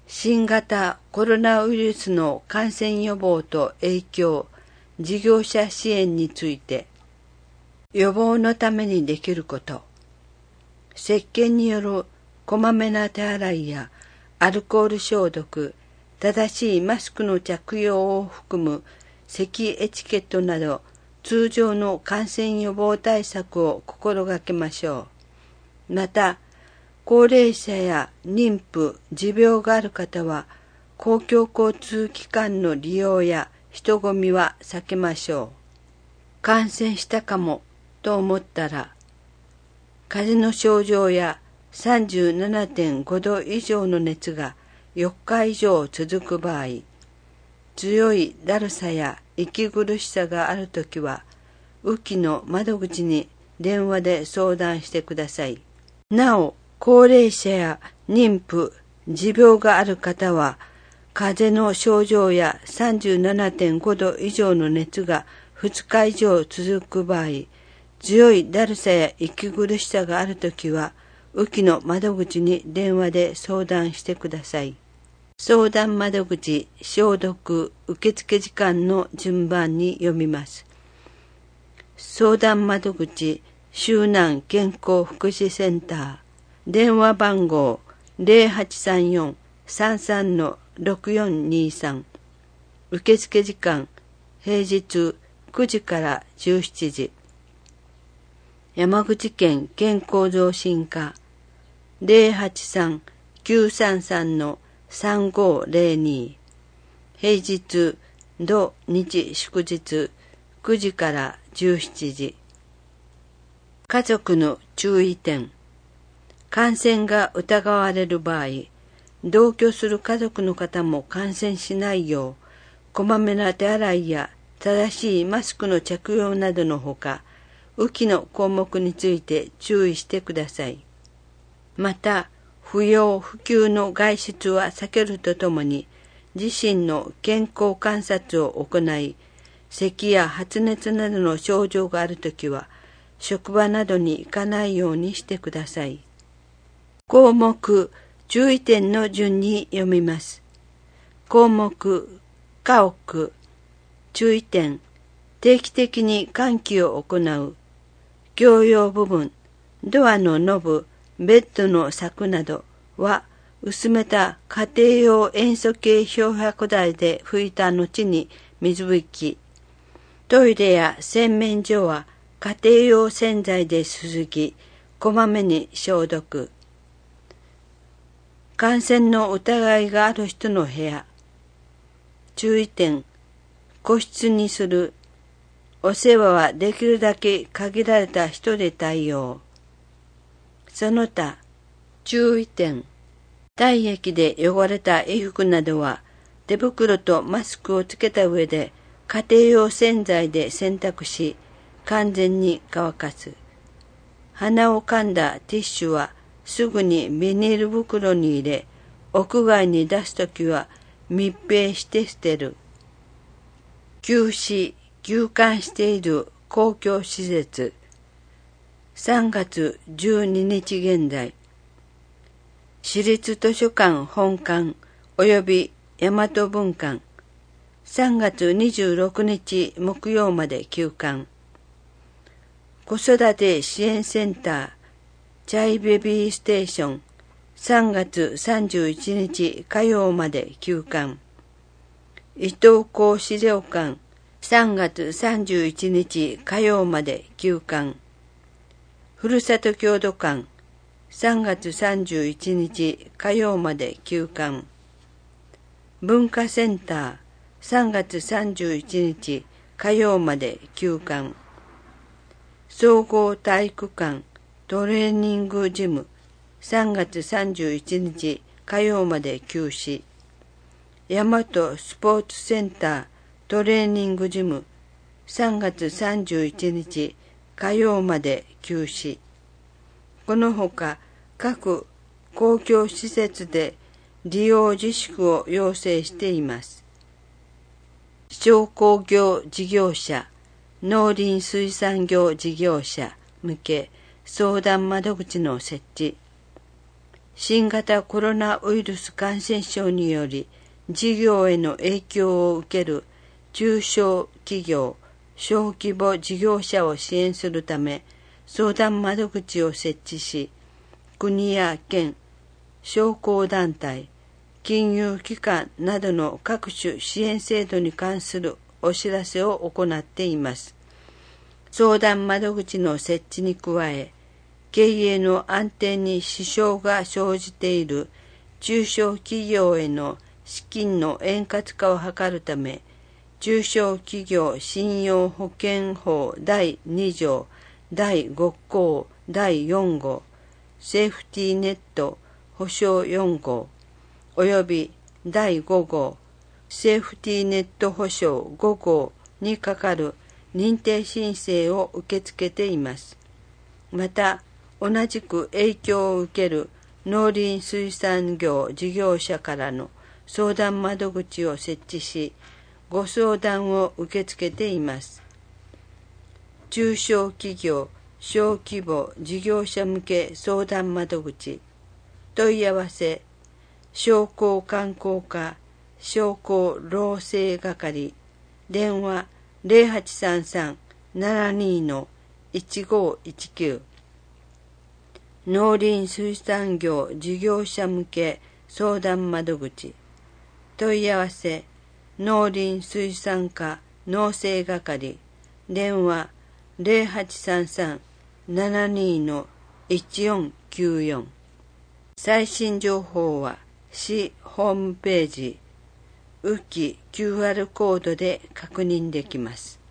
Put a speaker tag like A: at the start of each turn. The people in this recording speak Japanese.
A: 新型コロナウイルスの感染予防と影響、事業者支援について、予防のためにできること、石鹸によるこまめな手洗いやアルコール消毒、正しいマスクの着用を含む咳エチケットなど、通常の感染予防対策を心がけましょう。また、高齢者や妊婦、持病がある方は、公共交通機関の利用や人混みは避けましょう。感染したかもと思ったら、風邪の症状や 37.5 度以上の熱が4日以上続く場合、強いだるさや息苦しさがあるときは、雨季の窓口に電話で相談してください。なお、高齢者や妊婦、持病がある方は、風邪の症状や 37.5 度以上の熱が2日以上続く場合、強いだるさや息苦しさがあるときは、雨季の窓口に電話で相談してください。相談窓口、消毒、受付時間の順番に読みます。相談窓口、周南健康福祉センター、電話番号 0834-33-6423。受付時間、平日9時から17時。山口県健康増進課 083-933-3502。平日、土日祝日9時から17時。家族の注意点。感染が疑われる場合、同居する家族の方も感染しないよう、こまめな手洗いや正しいマスクの着用などのほか、雨季の項目について注意してください。また、不要不急の外出は避けるとともに、自身の健康観察を行い、咳や発熱などの症状があるときは、職場などに行かないようにしてください。項目、注意点の順に読みます。項目、家屋、注意点、定期的に換気を行う、共用部分、ドアのノブ、ベッドの柵などは、薄めた家庭用塩素系漂白剤で拭いた後に水拭き、トイレや洗面所は家庭用洗剤ですすぎ、こまめに消毒。感染の疑いがある人の部屋。注意点。個室にする。お世話はできるだけ限られた人で対応。その他、注意点。体液で汚れた衣服などは手袋とマスクをつけた上で家庭用洗剤で洗濯し、完全に乾かす。鼻を噛んだティッシュはすぐにビニール袋に入れ、屋外に出すときは密閉して捨てる。休止、休館している公共施設。3月12日現在、市立図書館本館及び大和文館。3月26日木曜まで休館。子育て支援センターチャイベビーステーション3月31日火曜まで休館。伊東港資料館3月31日火曜まで休館。ふるさと郷土館3月31日火曜まで休館。文化センター3月31日火曜まで休館。総合体育館トレーニングジム3月31日火曜まで休止。大和スポーツセンタートレーニングジム3月31日火曜まで休止。このほか各公共施設で利用自粛を要請しています。商工業事業者、農林水産業事業者向け相談窓口の設置。 新型コロナウイルス感染症により事業への影響を受ける中小企業、小規模事業者を支援するため相談窓口を設置し、国や県、商工団体、金融機関などの各種支援制度に関するお知らせを行っています。相談窓口の設置に加え、経営の安定に支障が生じている中小企業への資金の円滑化を図るため、中小企業信用保険法第2条、第5項、第4号、セーフティーネット保証4号、および第5号、セーフティーネット保証5号にかかる認定申請を受け付けています。また、同じく影響を受ける農林水産業事業者からの相談窓口を設置し、ご相談を受け付けています。中小企業、小規模事業者向け相談窓口、問い合わせ、商工観光課商工労政係、電話 0833-72-1519、農林水産業事業者向け相談窓口、問い合わせ、農林水産課農政係、電話 0833-72-1494。最新情報は市ホームページ、ウキ QR コードで確認できます。